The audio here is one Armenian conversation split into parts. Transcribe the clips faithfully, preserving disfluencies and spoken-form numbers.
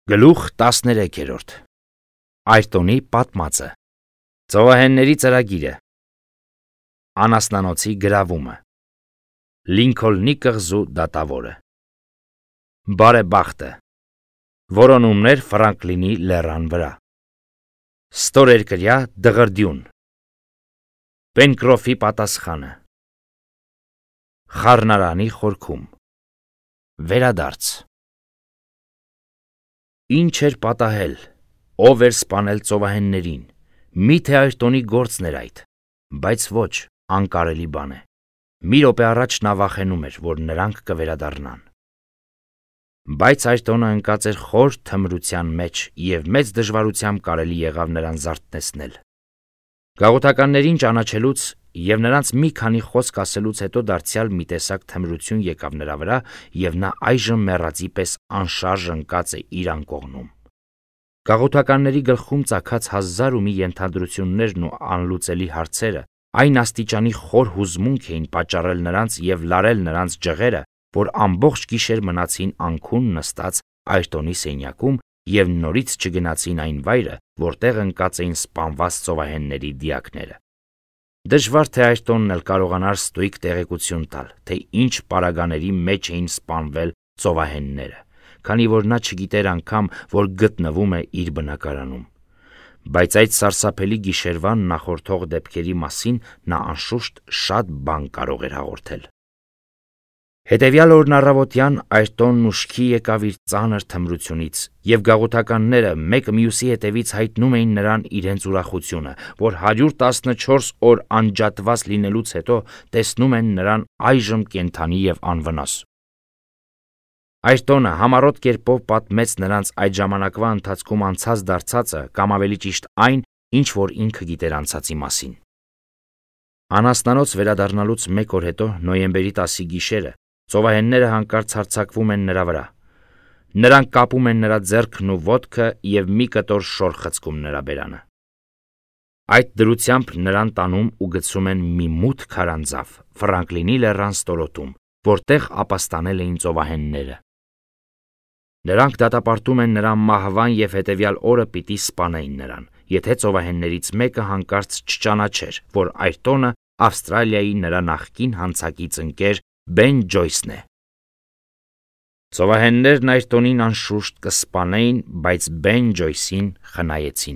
Գլուխ տասներեքերորդ Այրտոնի պատմածը Ծովահենների ծրագիրը Անասնանոցի գրավումը Լինքոլնի կղզու դատավորը Բարեբախտը Որոնումներ Ֆրանկլինի լեռան վրա Ստորերկրյա դղրդյուն Պենկրոֆի պատասխանը Խառնարանի խորքում Վերադարձ Ինչ էր պատահել, ով էր սպանել ծովահեններին, միթե Այրտոնի գործն էր այդ, բայց ոչ, անկարելի բան է, մի րոպե առաջ նա վախենում էր, որ նրանք կվերադառնան։ Բայց Այրտոնը ընկած էր խոր թմրության մեջ և մեծ դժվարությամբ կարելի եղավ նրան զարթնեցնել։ Գաղութականներին ճանաչելուց և նրանց մի քանի խոսք ասելուց հետո դարձյալ մի տեսակ թմրություն եկավ նրա վրա և նա այժմ մեռածի պես անշարժ ընկած է իր անկողնում։ Գաղութականների գլխում ծագած հազար ու մի ենթադրություններն ու անլուծելի հարցերը այն աստիճանի խոր հուզմունք էին պատճառել նրանց և լարել նրանց ջղերը, որ ամբողջ գիշեր մնացին անքուն նստած Այրտոնի սենյակում և նորից չգնացին այն վայրը, որտեղ ընկած էին սպանված ծովահենների դիակները։ Դժվար թե Այրտոնն էլ կարողանար ստույգ տեղեկություն տալ, թե ինչ պարագաների մեջ էին սպանվել ծովահենները, քանի որ նա չգիտեր անգամ, որ գտնվում է իր բնակարանում։ Բայց այդ սարսափելի գիշերվան նախորդող դեպքերի մասին նա անշուշտ շատ բան կարող էր հաղորդել։ Հետևյալ օրն առավոտյան Այրտոնն ուշքի եկավ իր ծանր թմրությունից, և գաղութականները մեկը մյուսի հետևից հայտնում էին նրան իրենց ուրախությունը, որ հարյուր տասնչորս օր անջատված լինելուց հետո տեսնում են նրան այժմ կենդանի և անվնաս։ Այրտոնը համառոտ կերպով պատմեց նրանց այդ ժամանակվա ընթացքում անցած դարձածը, կամ ավելի ճիշտ այն, ինչ որ ինքը գիտեր անցածի մասին։ Անասնանոց վերադառնալուց մեկ օր հետո, նոյեմբերի տասի գիշերը, ծովահենները հանկարծ հարձակվում են նրա վրա։ Նրանք կապում են նրա ձեռքն ու ոտքը և մի կտոր շոր խցկում նրա բերանը։ Այդ դրությամբ նրան տանում ու գցում են մի մութ քարանձավ Ֆրանկլինի լեռան ստորոտում, որտեղ ապաստանել էին ծովահենները։ Նրանք դատապարտում են նրան մահվան և հետևյալ օրը պիտի սպանեին նրան, եթե ծովահեններից մեկը հանկարծ չճանաչեր, որ Այրտոնը Ավստրալիայի նրա նախկին հանցակից ընկեր Բեն Ջոյսն է։ Ծովահեններն Այրտոնին անշուշտ կսպանեին, բայց Բեն Ջոյսին խնայեցին։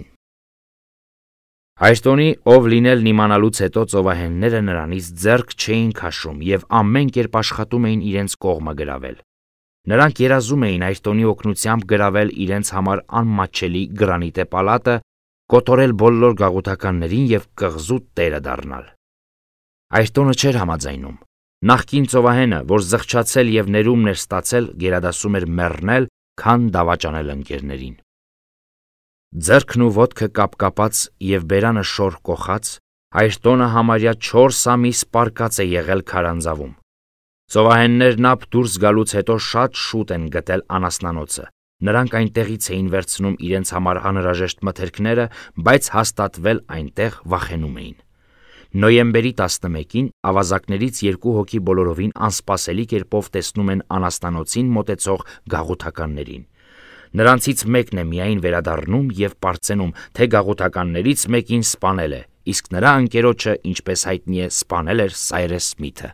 Այրտոնի ով լինելն իմանալուց հետո ծովահենները նրանից ձեռք չէին քաշում և ամեն կերպ աշխատում էին իրենց կողմը գրավել։ Նրանք երազում էին Այրտոնի օգնությամբ գրավել իրենց համար անմատչելի գրանիտե պալատը, կոտորել բոլոր գաղութականներին և կղզու տերը դառնալ։ Այրտոնը չէր համաձայնում։ Նախկին ծովահենը, որ զղջացել և ներումն էր ստացել, գերադասում էր մեռնել, քան դավաճանել ընկերներին։ Ձեռքն ու ոտքը կապկապած և բերանը շոր կոխած, Այրտոնը համարյա չորս ամիս պառկած է եղել քարանձավում։ Ծովահեններն ափ դուրս գալուց հետո շատ շուտ են գտել անասնանոցը։ Նրանք այնտեղից էին վերցնում իրենց համար անհրաժեշտ մթերքները, բայց հաստատվել այնտեղ վախենում էին։ Նոյեմբերի տասնմեկին ավազակներից երկու հոգի բոլորովին անսպասելի կերպով տեսնում են անասնանոցին մոտեցող գաղութականներին։ Նրանցից մեկն է միայն վերադառնում և պարծենում, թե գաղութականներից մեկին սպանել է, իսկ նրա ընկերոջը, ինչպես հայտնի է, սպանել էր Սայրես Սմիթը։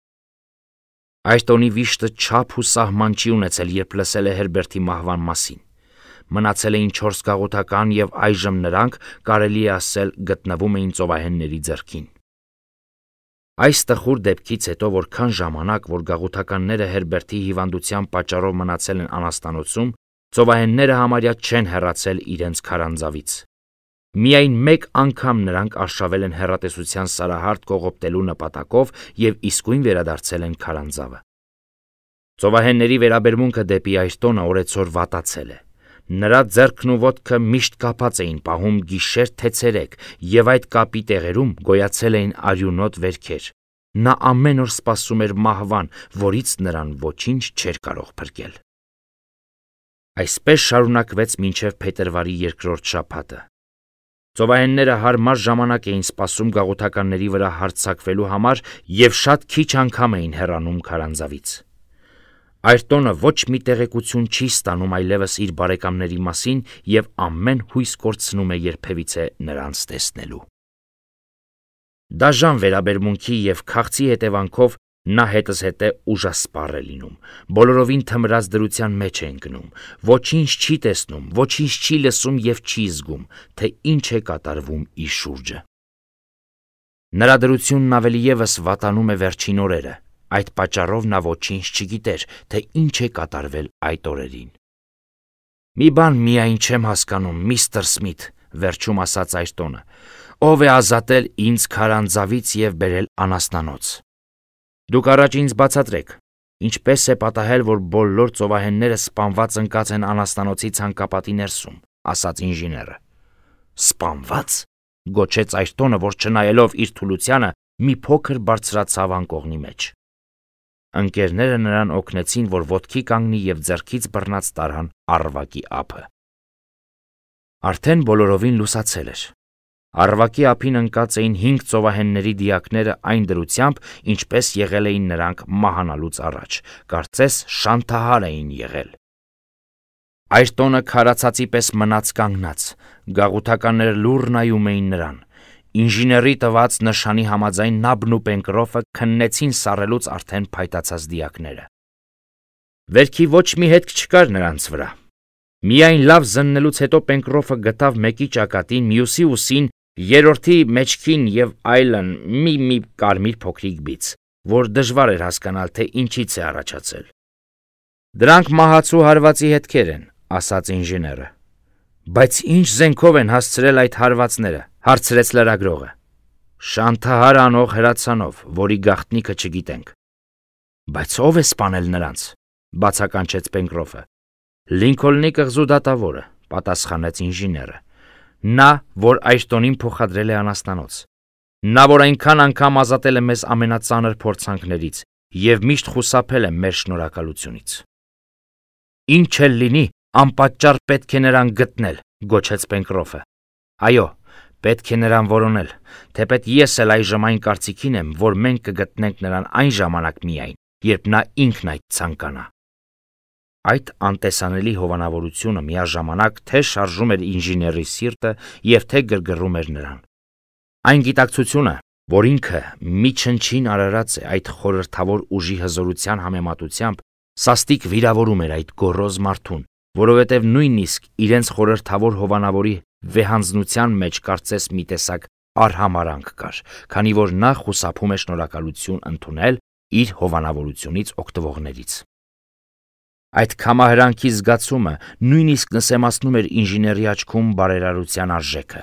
Այրտոնի վիշտը չափ ու սահման չի ունեցել, երբ լսել է Հերբերտի մահվան մասին։ Մնացել էին չորս գաղութական և այժմ նրանք, կարելի է ասել, գտնվում էին ծովահենների ձեռքին։ Այս տխուր դեպքից հետո որքան ժամանակ, որ գաղութականները Հերբերտի հիվանդության պատճառով մնացել են անասնանոցում, ծովահենները համարյա չեն հեռացել իրենց քարանձավից։ Միայն մեկ անգամ նրանք արշավել են հեռատեսության սարահարթ կողոպտելու նպատակով և իսկույն վերադարձել են քարանձավը։ Ծովահենների վերաբերմունքը դեպի Այրտոնը օրեցօր վատացել է։ Նրա ձեռքն ու ոտքը միշտ կապած էին պահում գիշեր թե ցերեկ, և այդ կապի տեղերում գոյացել էին արյունոտ վերքեր։ Նա ամեն օր սպասում էր մահվան, որից նրան ոչինչ չէր կարող փրկել։ Այսպես շարունակվեց մինչև փետրվարի երկրորդ շաբաթը։ Ծովահենները հարմար ժամանակ էին սպասում գաղութականների վրա հարձակվելու համար և շատ քիչ անգամ էին հեռանում քարանձավից։ Այրտոնը ոչ մի տեղեկություն չի ստանում այլևս իր բարեկամների մասին և ամեն հույս կորցնում է երբևիցե նրանց տեսնելու։ Դաժան վերաբերմունքի և քաղցի հետևանքով նա հետզհետե ուժասպառ է լինում, բոլորովին թմրած դրության մեջ է ընկնում, ոչինչ չի տեսնում, ոչինչ չի լսում և չի զգում, թե ինչ է կատարվում իր շուրջը։ Նրա դրությունն ավելի ևս վատանում է վերջին օրերը, այդ պատճառով նա ոչինչ չգիտեր, թե ինչ է կատարվել այդ օրերին։ «Մի բան միայն չեմ հասկանում, միստր Սմիթ», վերջում ասաց Այրտոնը, «ով է ազատել ինձ քարանձավից և բերել անասնանոց։ Դուք առաջ ինձ բացատրեք, ինչպես է պատահել, որ բոլոր ծովահենները սպանված ընկած են անասնանոցի ցանկապատի ներսում», ասաց ինժեները։ «Սպանվա՞ծ», գոչեց Այրտոնը, որ չնայելով իր թուլությանը մի փոքր բարձրացավ անկողնի մեջ։ Ընկերները նրան օգնեցին, որ ոտքի կանգնի և ձեռքից բռնած տարան առվակի ափը։ Արդեն բոլորովին լուսացել էր։ Առվակի ափին ընկած էին հինգ ծովահենների դիակները այն դրությամբ, ինչպես եղել էին նրանք մահանալուց առաջ, կարծես շանթահար էին եղել։ Այրտոնը քարացածի պես մնաց կանգնած, գաղութականները լուռ նայում էին նրան։ Ինժեների տված նշանի համաձայն նաբն ու Պենկրոֆը քննեցին սառելուց արդեն փայտացած դիակները։ Վերքի ոչ մի հետք չկար նրանց վրա։ Միայն լավ զննելուց հետո Պենկրոֆը գտավ մեկի ճակատին, մյուսի ուսին, երրորդի մեջքին և այլն մի-մի կարմիր փոքրիկ բիծ, որ դժվար էր հասկանալ, թե ինչից է առաջացել։ «Դրանք մահացու հարվածի հետքեր են», ասաց ինժեները։ «Բայց ինչ զենքով են հասցրել այդ հարվածները», հարցրեց լրագրողը։ «Շանթահար անող հրացանով, որի գաղտնիքը չգիտենք»։ «Բայց ո՞վ է սպանել նրանց», բացականչեց Պենկրոֆը։ «Լինքոլնի կղզու դատավորը», պատասխանեց ինժեները։ «Նա, որ Այրտոնին փոխադրել է անասնանոց։ Նա, որ այնքան անգամ ազատել է մեզ ամենածանր փորձանքներից և միշտ խուսափել է մեր շնորհակալությունից»։ «Ինչ էլ լինի, անպատճառ պետք է նրան գտնել», գոչեց Պենկրոֆը։ «Այո, պետք է նրան որոնել, թեպետ ես էլ այժմ այն կարծիքին եմ, որ մենք կգտնենք նրան այն ժամանակ միայն, երբ նա ինքն այդ ցանկանա»։ Այդ անտեսանելի հովանավորությունը միաժամանակ թե շարժում էր ինժեների սիրտը և թե գրգռում էր նրան։ Այն գիտակցությունը, որ ինքը մի չնչին արարած է այդ խորհրդավոր ուժի հզորության համեմատությամբ, սաստիկ վիրավորում էր այդ գոռոզ մարդուն, որովհետև նույնիսկ իրենց խորհրդավոր հովանավորի վեհանձնության մեջ կարծես մի տեսակ արհամարհանք կար, քանի որ նա խուսափում է շնորհակալություն ընդունել իր հովանավորությունից օգտվողներից։ Այդ քամահրանքի զգացումը նույնիսկ նսեմացնում էր ինժեների աչքում բարերարության արժեքը։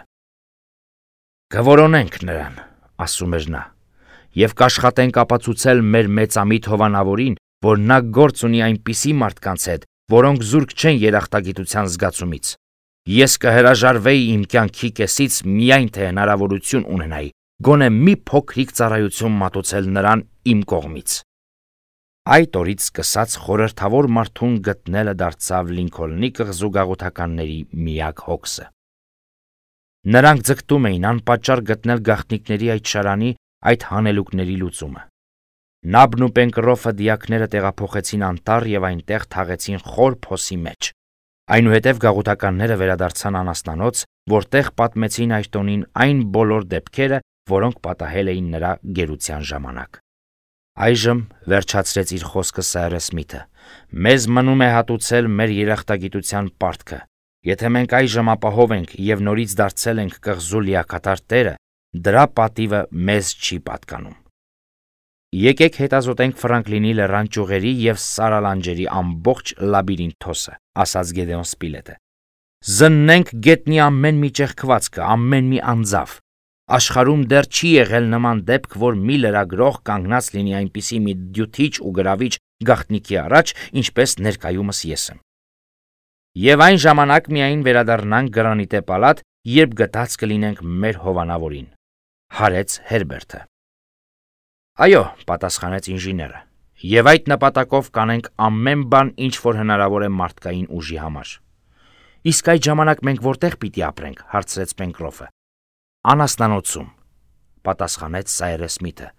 «Կորոնենք նրան», ասում էր նա, «և կաշխատենք ապացուցել մեր մեծամիտ հովանավորին, որ նա գործ ունի այնպիսի մարդկանց հետ, որոնք զուրկ չեն երախտագիտության զգացումից։ Ես կհրաժարվեի իմ կյանքի կեսից, միայն թե հնարավորություն ունենայի գոնե մի փոքրիկ ծառայություն մատուցել նրան իմ կողմից»։ Այդ օրից սկսած խորհրդավոր մարդուն գտնելը դարձավ Լինքոլնի կղզու գաղութականների միակ հոգսը։ Նրանք ձգտում էին անպատճառ գտնել գաղտնիքների այդ շարանի, այդ հանելուկների լուծումը։ Նաբն ու Պենկրոֆը դիակները տեղափոխեցին անտառ և այնտեղ թաղեցին խոր փոսի մեջ։ Այնուհետև գաղութականները վերադարձան անասնանոց, որտեղ պատմեցին Այրտոնին այն բոլոր դեպքերը, որոնք պատահել էին նրա գերության ժամանակ։ «Այժմ», վերջացրեց իր խոսքը Սայրս Սմիթը, «մեզ մնում է հատուցել մեր երախտագիտության պարտքը։ Եթե մենք այժմ ապահով ենք և նորից դարձել ենք կղզու լիակատար տերը, դրա պատիվը մեզ չի պատկանում։ Եկեք հետազոտենք Ֆրանկլինի լեռան ճյուղերի և սարալանջերի ամբողջ լաբիրինթոսը», ասաց Գեդեոն Սպիլետը։ «Զննենք գետնի ամեն մի ճեղքվածքը, ամեն մի անձավ։ Աշխարհում դեռ չի եղել նման դեպք, որ մի լրագրող կանգնած լինի այնպիսի մի դյութիչ ու գրավիչ գաղտնիքի առաջ, ինչպես ներկայումս ես եմ։ Եվ այն ժամանակ միայն վերադառնանք Գրանիտե պալատ, երբ գտած կլինենք մեր հովանավորին», հարեց Հերբերտը։ «Այո», պատասխանեց ինժեները, «և այդ նպատակով կանենք ամեն բան, ինչ որ հնարավոր է մարդկային ուժի համար»։ «Իսկ այդ ժամանակ մենք որտեղ պիտի ապրենք», հարցրեց Պենկրոֆը։ «Անասնանոցում», պատասխանեց Սայրս Սմիթը։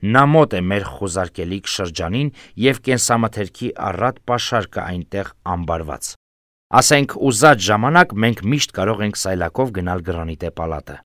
Նա մոտ է մեր խուզարկելիք շրջանին և կենսամթերքի առատ պաշար կա այնտեղ ամբարված։ Ասենք ուզած ժամանակ մենք միշտ կարող ենք սայլակով գնալ Գրանիտե պալատը։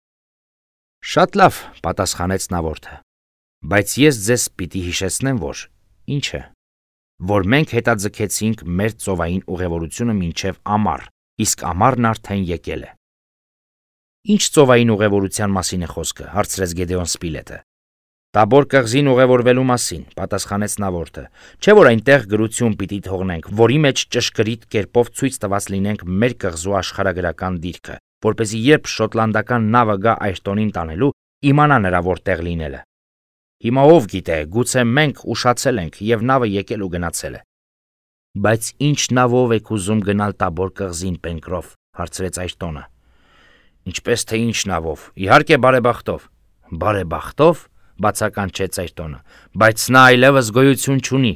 Շատ լավ, պատասխանեց նավորդը, բայց ես ձեզ պիտի հիշեցնեմ, որ ինչը, որ մենք հետաձգեցինք մեր ծովային ուղևորությունը մինչև ամառ, իսկ ամառն արդեն եկել է։ Ինչ ծովային ուղևորության մասին է խոսքը, հարցրեց Գեդեոն Սպիլետը։ Տաբոր կղզին ուղևորվելու մասին, պատասխանեց նավորդը, չէ՞ որ այնտեղ գրություն պիտի թողնենք, որի մեջ ճշգրիտ կերպով ցույց տված լինենք մեր կղզու աշխարհագրական դիրքը, որպեսզի երբ շոտլանդական նավը գա Այրտոնին տանելու, իմանա նրա որտեղ լինելը։ Հիմա ով գիտե, գուցե մենք ուշացել ենք և նավը եկել ու գնացել է։ Բայց ինչ նավով եք ուզում գնալ Տաբոր կղզին, Պենկրոֆ, հարցրեց Այրտոնը։ Ինչպես թե ինչ նավով, իհարկե բարեբախտով։ Բարեբախտով, բացականչեց Այրտոնը, բայց նա այլևս գոյություն չունի։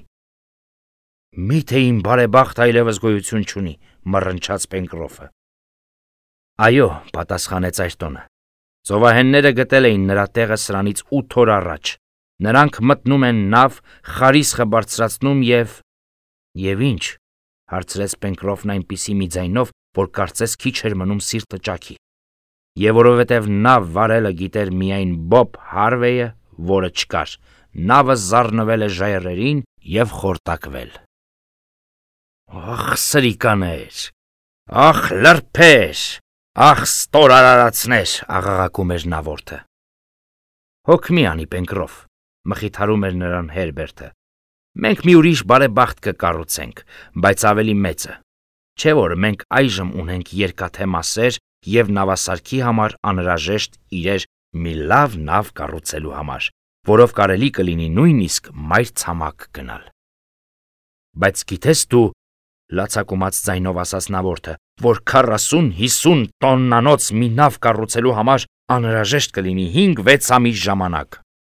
Միթե իմ բարեբախտ այլևս գոյություն չունի, մռնչաց Պենկրոֆը։ Այո, պատասխանեց Այրտոնը։ Ծովահենները գտել էին նրա տեղը սրանից ութ օր առաջ։ Նրանք մտնում են նավ, խարիսխը բարձրացնում և… Եվ ինչ, հարցրեց Պենկրոֆն այնպիսի մի ձայնով, որ կարծես քիչ էր մնում սիրտը ճաքի։ Եվ որովհետև նավ վարելը գիտեր միայն Բոբ Հարվեյը, որը չկար, նավը զառնվել է ժայռերին և խորտակվել։ Ախ, սրիկաներ, ախ, լրբեր, ախ, ստորարարացներ, աղաղակում էր նավորդը։ Հոգ մի անի, Պենկրոֆ, մխիթարում էր նրան Հերբերտը։ Մենք մի ուրիշ բարեբախտ կկառուցենք, բայց ավելի մեծը։ Չէ՞ որ մենք այժմ ունենք երկաթե մասեր և նավասարքի համար անհրաժեշտ իրեր մի լավ նավ կառուցելու համար, որով կարելի կլինի նույնիսկ մայրցամաք գնալ։ Բայց գիտես դու, լացակումած ձայնով ասաց նավորդը, որ քառասուն-հիսուն տոննանոց մի նավ կառուցելու համար անհրաժեշտ կլինի հինգ-վեց ամիս ժամանակ։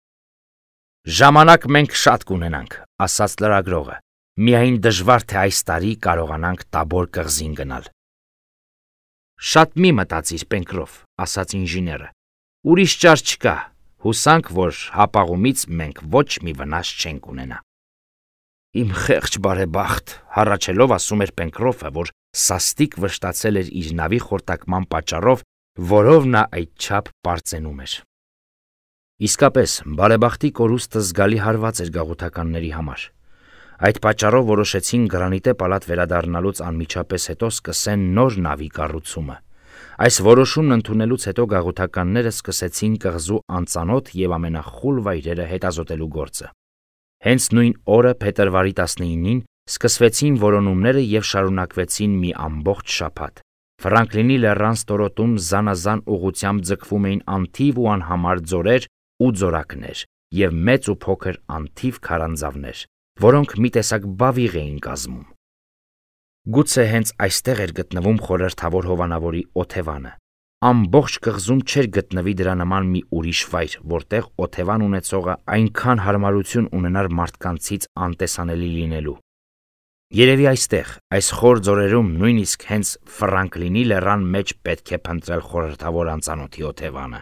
Ժամանակ մենք շատ կունենանք, ասաց լրագրողը, միայն դժվար թե այս տարի կարողանանք Տաբոր կղզին գնալ։ Շատ մի մտածիր, Պենկրոֆ, ասաց ինժեները, ուրիշ ճար չկա, հուսանք, որ հապաղումից մենք ոչ մի վնաս չենք ունենա։ Իմ խեղճ բարեբախտ, հառաչելով ասում էր Պենկրոֆը, որ սաստիկ վշտացել էր իր նավի խորտակման պատճառով, որով նա այդչափ պարծենում էր։ Իսկապես, բարեբախտի կորուստը զգալի հարված էր գաղութականների համար։ Այդ պատճառով որոշեցին Գրանիտե պալատ վերադառնալուց անմիջապես հետո սկսեն նոր նավի կառուցումը։ Այս որոշումն ընդունելուց հետո գաղութականները սկսեցին կղզու անծանոթ և ամենախուլ վայրերը հետազոտելու գործը։ Հենց նույն օրը, փետրվարի տասնինին, սկսվեցին որոնումները և շարունակվեցին մի ամբողջ շաբաթ։ Ֆրանկլինի լեռան ստորոտում զանազան ուղղությամբ ձգվում էին անթիվ ու անհամար ձորեր ու ձորակներ և մեծ ու փոքր անթիվ քարանձավներ, որոնք մի տեսակ բավիղ էին կազմում։ Գուցե հենց այստեղ էր գտնվում խորհրդավոր հովանավորի օթևանը։ Ամբողջ կղզում չէր գտնվի դրա նման մի ուրիշ վայր, որտեղ օթևան ունեցողը այնքան հարմարություն ունենար մարդկանցից անտեսանելի լինելու։ Երևի այստեղ, այս խոր ձորերում, նույնիսկ հենց Ֆրանկլինի լեռան մեջ պետք է փնտրել խորհրդավոր անծանոթի օթևանը։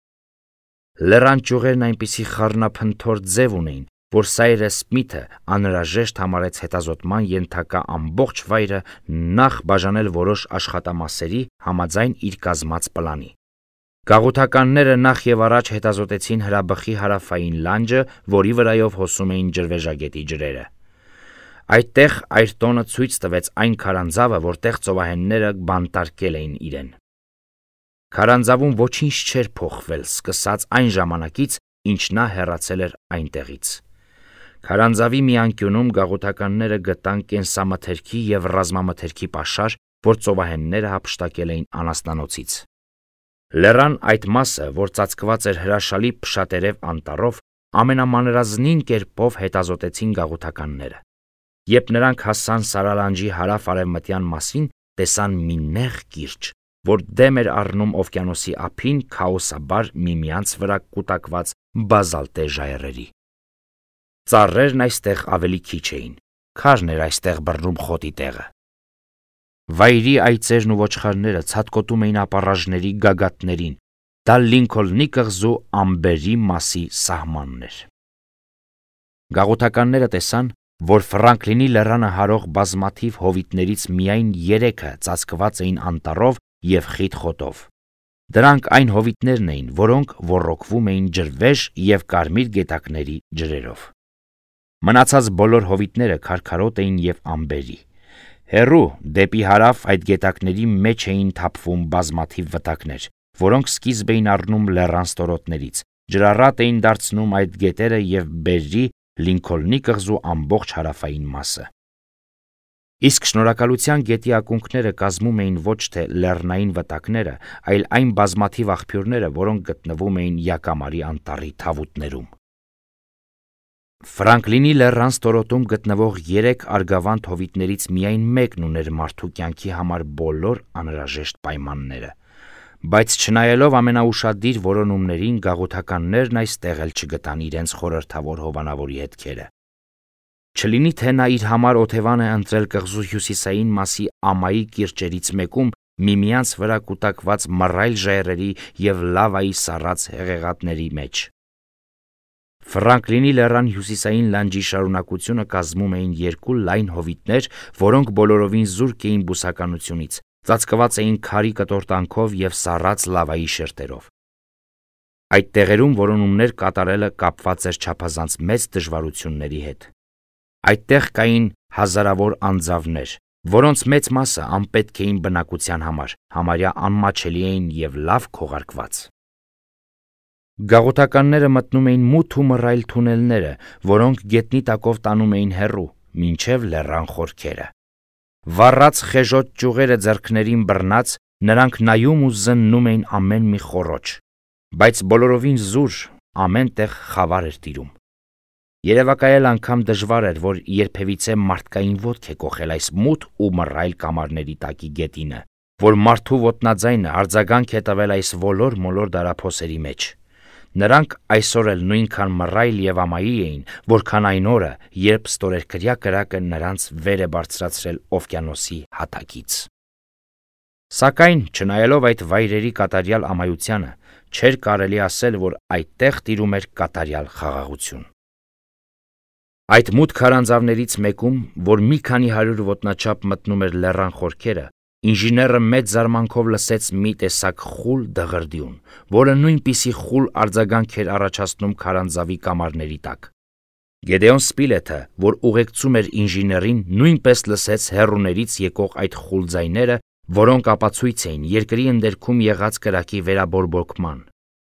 Լեռան ճյուղերն այնպիսի խառնափնթոր ձև ունեին, որ Սայրես Սմիթը անհրաժեշտ համարեց հետազոտման ենթակա ամբողջ վայրը նախ բաժանել որոշ աշխատամասերի համաձայն իր կազմած պլանի։ Գաղութականները նախ և առաջ հետազոտեցին հրաբխի հարավային լանջը, որի վրայով հոսում էին ջրվեժագետի ջրերը։ Այդտեղ Այրտոնը ցույց տվեց այն քարանձավը, որտեղ ծովահենները բանտարկել էին իրեն։ Քարանձավում ոչինչ չէր փոխվել, սկսած այն ժամանակից, ինչ նա հեռացել էր այնտեղից։ Քարանձավի մի անկյունում գաղութականները գտան կենսամթերքի և ռազմամթերքի պաշար, որ ծովահենները հափշտակել էին անասնանոցից։ Լեռան այդ մասը, որ ծածկված էր հրաշալի փշատերև անտառով, ամենամանրազնին կերպով հետազոտեցին գաղութականները։ Երբ նրանք հասան Սարալանջի հարավ-արևմտյան մասին, տեսան մի նեղ կիրճ, որ դեմ էր առնում օվկիանոսի ափին քաոսաբար միմյանց վրա կուտակված բազալտե ժայռերի։ Ծառերն այստեղ ավելի քիչ էին, քարն էր այստեղ բռնում խոտի տեղը։ Վայրի այծերն ու ոչխարները ցատկոտում էին ապառաժների գագաթներին, դա Լինքոլնի կղզու ամբերի մասի սահմանն էր։ Գաղութականները տեսան, որ Ֆրանկլինի լեռանը հարող բազմաթիվ հովիտներից միայն երեքը ծածկված էին անտառով և խիտ խոտով։ Դրանք այն հովիտներն էին, որոնք ոռոգվում էին ջրվեժ և կարմիր գետակների ջրերով։ Մնացած բոլոր հովիտները քարքարոտ էին և ամբերի։ Հեռու դեպի հարավ այդ գետակների մեջ էին թափվում բազմաթիվ վտակներ, որոնք սկիզբ էին առնում լեռան ստորոտներից, ջրառատ էին դարձնում այդ գետերը և բերրի Լինքոլնի կղզու ամբողջ հարավային մասը։ Իսկ Շնորհակալության գետի ակունքները կազմում էին ոչ թե լեռնային վտակները, այլ այն բազմաթիվ աղբյուրները, որոնք գտնվում էին Յակամարի անտառի թավուտներում։ Ֆրանկլինի լեռան ստորոտում գտնվող երեք արգավանդ հովիտներից միայն մեկն ուներ մարդու կյանքի համար բոլոր անհրաժեշտ պայմանները, բայց չնայելով ամենաուշադիր որոնումներին, գաղութականներն այստեղ էլ չգտան իրենց խորհրդավոր հովանավորի հետքերը։ Չլինի թե նա իր համար օթևան է ընտրել կղզու հյուսիսային մասի ամայի կիրճերից մեկում միմյանց վրա կուտակված մռայլ ժայռերի և լավայի սառած հեղեղատների մեջ։ Ֆրանկլինի լեռան հյուսիսային լանջի շարունակությունը կազմում էին երկու լայն հովիտներ, որոնք բոլորովին զուրկ էին բուսականությունից, ծածկված էին քարի կտորտանքով և սառած լավայի շերտերով։ Այդ տեղերում որոնումներ կատարելը կապված էր չափազանց մեծ դժվարությունների հետ։ Այդտեղ կային հազարավոր անձավներ, որոնց մեծ մասը անպետք էին բնակության համար, համարյա անմաչելի էին և լավ քողարկված։ Գաղութականները մտնում էին մութ ու մռայլ թունելները, որոնք գետնի տակով տանում էին հեռու, մինչև լեռան խորքերը։ Վառած խեժոտ ճյուղերը ձեռքներին բռնած, նրանք նայում ու զննում էին ամեն մի խոռոչ, բայց բոլորովին զուր, ամեն տեղ խավար էր տիրում։ Երևակայել անգամ դժվար էր, որ երբևիցե մարդկային ոտք է կոխել այս մութ ու մռայլ կամարների տակի գետինը, որ մարդու ոտնաձայնը արձագանք է տվել այս ոլոր-մոլոր դարափոսերի մեջ։ Նրանք այսօր էլ նույնքան մռայլ և ամայի էին, որքան այն օրը, երբ ստորերկրյա կրակը նրանց վեր է բարձրացրել օվկիանոսի հատակից։ Սակայն, չնայելով այդ վայրերի կատարյալ ամայությանը, չէր կարելի ասել, որ այդտեղ տիրում էր կատարյալ խաղաղություն։ Այդ մութ քարանձավներից մեկում, որ մի քանի հարյուր ոտնաչափ մտնում էր լեռան խորքերը, ինժեները մեծ զարմանքով լսեց մի տեսակ խուլ դղրդյուն, որը նույնպիսի խուլ արձագանք էր առաջացնում քարանձավի կամարների տակ։ Գեդեոն Սպիլեթը, որ ուղեկցում էր ինժեներին, նույնպես լսեց հեռուներից եկող այդ խուլ ձայները, որոնք ապացույց էին երկրի ընդերքում եղած կրակի վերաբորբոքման։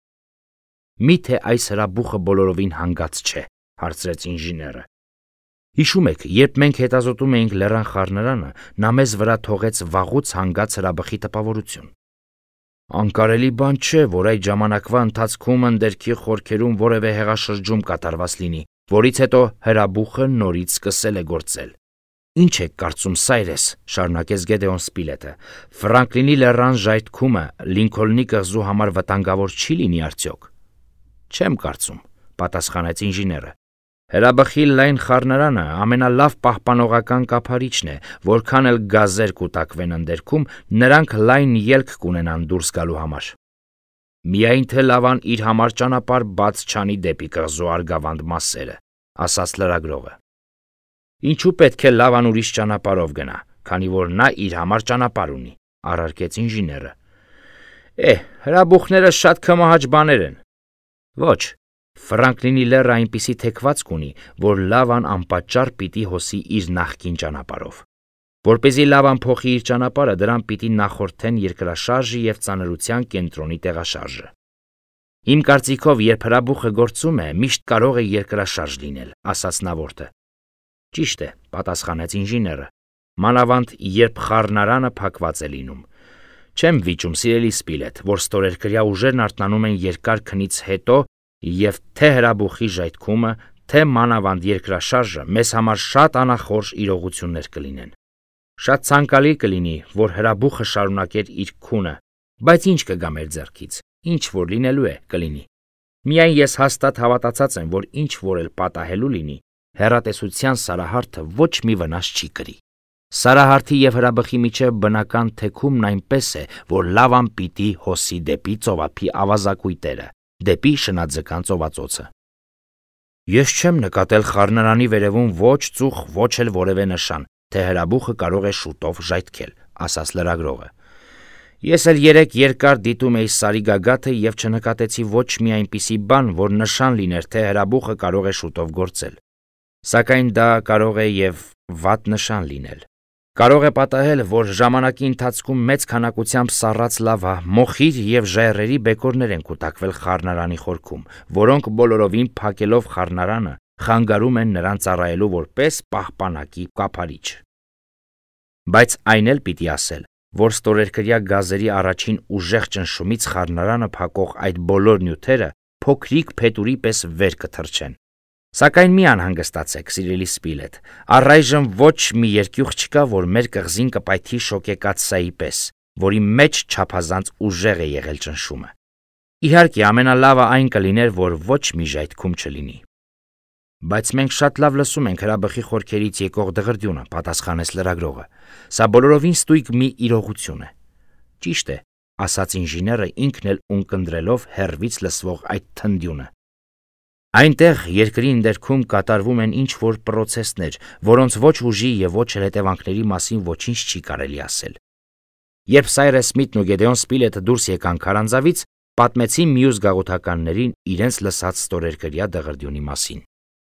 Մի՞թե այս հրաբուխը բոլորովին հանգած չէ, հարցրեց ինժեները։ Հիշում եք, երբ մենք հետազոտում էինք լեռան խառնարանը, նա մեզ վրա թողեց վաղուց հանգած հրաբխի տպավորություն։ Անկարելի բան չէ, որ այդ ժամանակվա ընթացքում ընդերքի խորքերում որևէ հեղաշրջում կատարված լինի, որից հետո հրաբուխը նորից սկսել է գործել։ Ինչ եք կարծում, Սայրես, շարունակեց Գեդեոն Սպիլեթը, Ֆրանկլինի լեռան ժայթքումը Լինքոլնի կղզու համար վտանգավոր չի լինի արդյոք։ Չեմ կարծում, պատասխանեց ինժեները։ Հրաբխի լայն խառնարանը ամենալավ պահպանողական կափարիչն է, որքան էլ գազեր կուտակվեն ընդերքում, նրանք լայն ելք կունենան դուրս գալու համար։ Միայն թե լավան իր համար ճանապարհ բաց չանի դեպի կղզու արգավանդ մասերը, ասաց լրագրողը։ Ինչու պետք է լավան ուրիշ ճանապարհով գնա, քանի որ նա իր համար ճանապարհ ունի, առարկեց ինժեները։ Է, հրաբուխները շատ կմահաճ բաներ են։ Ոչ, Ֆրանկլինի լեռը այնպիսի թեքվածք ունի, որ լավան անպատճառ պիտի հոսի իր նախկին ճանապարհով։ Որպեսզի լավան փոխի իր ճանապարհը, դրան պիտի նախորդեն երկրաշարժը և ծանրության կենտրոնի տեղաշարժը։ Իմ կարծիքով, երբ հրաբուխը գործում է, միշտ կարող է երկրաշարժ լինել, ասաց նավորդը։ Ճիշտ է, պատասխանեց ինժեները, մանավանդ երբ խառնարանը փակված է լինում։ Չեմ վիճում, սիրելի Սպիլեթ, որ ստորերկրյա ուժերն արթնանում են երկար քնից հետո և թե հրաբուխի ժայթքումը, թե մանավանդ երկրաշարժը մեզ համար շատ անախորժ իրողություններ կլինեն։ Շատ ցանկալի կլինի, որ հրաբուխը շարունակեր իր քունը, բայց ինչ կգա մեր ձեռքից, ինչ որ լինելու է, կլինի։ Միայն ես հաստատ հավատացած եմ, որ ինչ որ էլ պատահելու լինի, հեռատեսության սարահարթը ոչ մի վնաս չի կրի։ Սարահարթի եւ հրաբխի միջև բնական թեքումն այնպես է, որ լավան պիտի հոսի դեպի ծովափի ավազակույտերը, դեպի շնաձկան ծովածոցը։ Ես չեմ նկատել խառնարանի վերևում ոչ ծուխ, ոչ էլ որևէ նշան, թե հրաբուխը կարող է շուտով ժայթքել, ասաց լրագրողը։ Ես էլ երեք երկար դիտում էի Սարի գագաթը եւ չնկատեցի ոչ մի այնպիսի բան, որ նշան լիներ, թե հրաբուխը կարող է շուտով գործել։ Սակայն դա կարող է եւ վատ նշան լինել։ Կարող է պատահել, որ ժամանակի ընթացքում մեծ քանակությամբ սառած լավա, մոխիր եւ ժայռերի բեկորներ են կուտակվել խառնարանի խորքում, որոնք բոլորովին փակելով խառնարանը խանգարում են նրան ծառայելու որպես պահպանակի կափարիչ։ Բայց այն էլ պիտի ասել, որ ստորերկրյա գազերի առաջին ուժեղ ճնշումից խառնարանը փակող այդ բոլոր նյութերը փոքրիկ փետուրի պես վեր կթռչեն։ Սակայն մի անհանգստացեք, սիրելի Սպիլետ, առայժմ ոչ մի երկյուղ չկա, որ մեր կղզին կպայթի շոկեկաթսայի պես, որի մեջ չափազանց ուժեղ է եղել ճնշումը։ Իհարկե, ամենալավը այն կլիներ, որ ոչ մի ժայթքում չլինի։ Բայց մենք շատ լավ լսում ենք հրաբխի խորքերից եկող դղրդյունը, պատասխանեց լրագրողը։ Սա բոլորովին ստույգ մի իրողություն է։ Ճիշտ է, ասաց ինժեները ինքն էլ ունկնդրելով հեռվից լսվող այդ թնդյունը։ Այնտեղ երկրի ընդերքում կատարվում են ինչ-որ պրոցեսներ, որոնց ոչ ուժի եւ ոչ էլ հետևանքների մասին ոչինչ չի կարելի ասել։ Երբ Սայրես Սմիթն ու Գեդեոն Սպիլետը դուրս եկան քարանձավից, պատմեցին մյուս գաղութականներին իրենց լսած ստորերկրյա դղրդյունի մասին։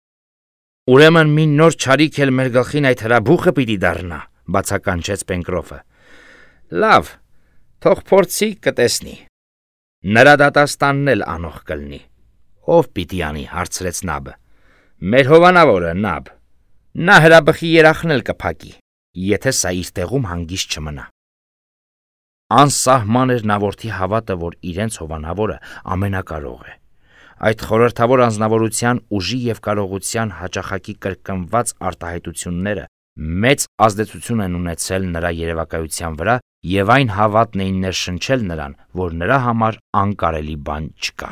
Ուրեմն մի նոր չարիք էլ մեր գլխին այդ հրաբուխը պիտի դառնա, բացականչեց Պենկրոֆը։ Լավ, թող փորձի կտեսնի։ Նրա դատաստանն էլ անող կլինի։ Ով պիտի անի, հարցրեց Նաբը։ Մեր հովանավորը Նաբ։ Նա հրաբխի երախն էլ կփակի, եթե սա իր տեղում հանգիստ չմնա։ Անսահման էր նավորդի հավատը, որ իրենց հովանավորը ամենակարող է։ Այդ խորհրդավոր անձնավորության ուժի եւ կարողության հաճախակի կրկնված արտահայտությունները մեծ ազդեցություն են ունեցել նրա երևակայության վրա եւ այն հավատն էին ներշնչել նրան, որ նրա համար անկարելի բան չկա։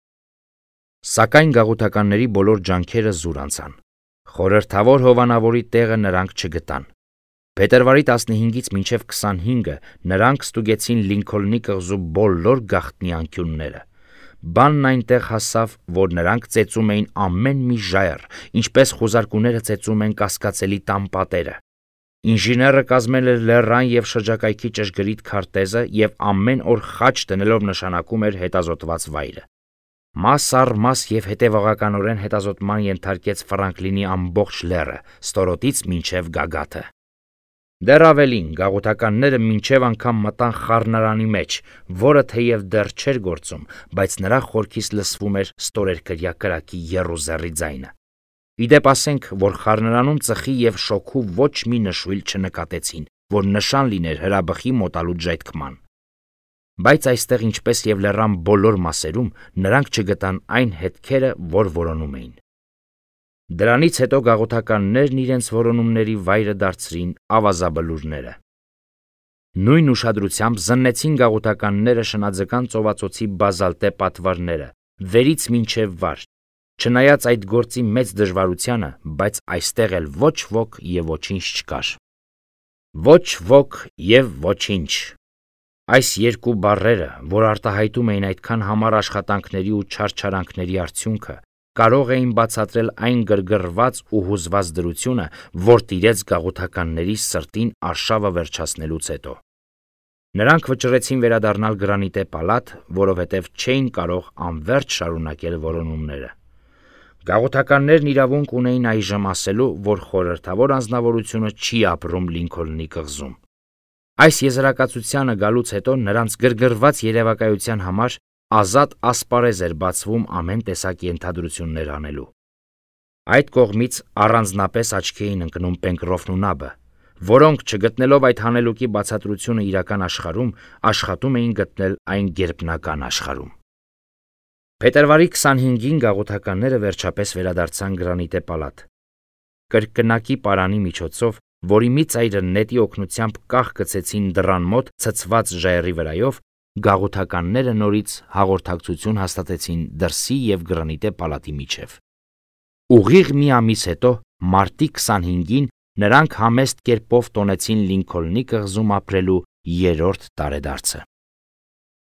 Սակայն գաղութականների բոլոր ջանքերը զուր անցան։ Խորհրդավոր հովանավորի տեղը նրանք չգտան։ Փետրվարի տասնհինգից մինչև քսանհինգը նրանք ստուգեցին Լինքոլնի կղզու բոլոր գաղտնի անկյունները։ Բանն այնտեղ հասավ, որ նրանք ծեծում էին ամեն մի ժայռ, ինչպես խուզարկուները ծեծում են կասկածելի տան պատերը։ Ինժեները կազմել էր լեռան եւ շրջակայքի ճշգրիտ քարտեզը եւ ամեն օր խաչ դնելով նշանակում էր հետազոտված վայրը։ Մաս առ մաս եւ հետևողականորեն հետազոտման ենթարկեց Ֆրանկլինի ամբողջ լեռը, ստորոտից մինչև գագաթը։ Դեռ ավելին, գաղութականները մինչև անգամ մտան խառնարանի մեջ, որը թեև դեռ չէր գործում, բայց նրա խորքից լսվում էր ստորերկրյա կրակի եռուզեռի ձայնը։ Իդեպ ասենք, որ խառնարանում ծխի եւ շոքու ոչ մի նշույլ չնկատեցին, որ նշան լիներ հրաբխի մոտալուտ ժայթքման։ Բայց այստեղ, ինչպես եւ լեռան բոլոր մասերում, նրանք չգտան այն հետքերը, որ որոնում էին։ Դրանից հետո գաղութականներն իրենց որոնումների վայրը դարձրին ավազաբլուրները։ Նույն ուշադրությամբ զննեցին գաղութականները շնաձկան ծովածոցի բազալտե պատվարները, վերից մինչև վար, չնայած այդ գործի մեծ դժվարությանը, բայց այստեղ էլ ոչ ոք եւ ոչինչ չկար։ Ոչ ոք եւ ոչինչ։ Այս երկու բառերը, որ արտահայտում էին այդքան համառ աշխատանքների ու չարչարանքների արդյունքը, կարող էին բացատրել այն գրգռված ու հուզված դրությունը, որ տիրեց գաղութականների սրտին արշավը վերջացնելուց հետո։ Նրանք վճռեցին վերադառնալ գրանիտե պալատ, որովհետև չէին կարող անվերջ շարունակել որոնումները։ Գաղութականներն իրավունք ունեին այժմ ասելու, որ խորհրդավոր անձնավորությունը չի ապրում Լինքոլնի կղզում։ Այս եզրակացությանը գալուց հետո նրանց գրգռված երևակայության համար ազատ ասպարեզ էր բացվում ամեն տեսակի ենթադրություններ անելու։ Այդ կողմից առանձնապես աչքի էին ընկնում Պենկրոֆն ու Նաբը, որոնք չգտնելով այդ հանելուկի բացատրությունը իրական աշխարհում, աշխատում էին գտնել այն գերբնական աշխարհում։ Փետրվարի քսանհինգին գաղութականները վերջապես վերադարձան գրանիտե պալատ։ Կրկնակի պարանի միջոցով, որի մի ծայրը նետի օգնությամբ կախ գցեցին դռան մոտ ցցված ժայռի վրայով, գաղութականները նորից հաղորդակցություն հաստատեցին դրսի եւ գրանիտե պալատի միջև։ Ուղիղ մի ամիս հետո, մարտի քսանհինգին, նրանք համեստ կերպով տոնեցին Լինքոլնի կղզում ապրելու երրորդ տարեդարձը։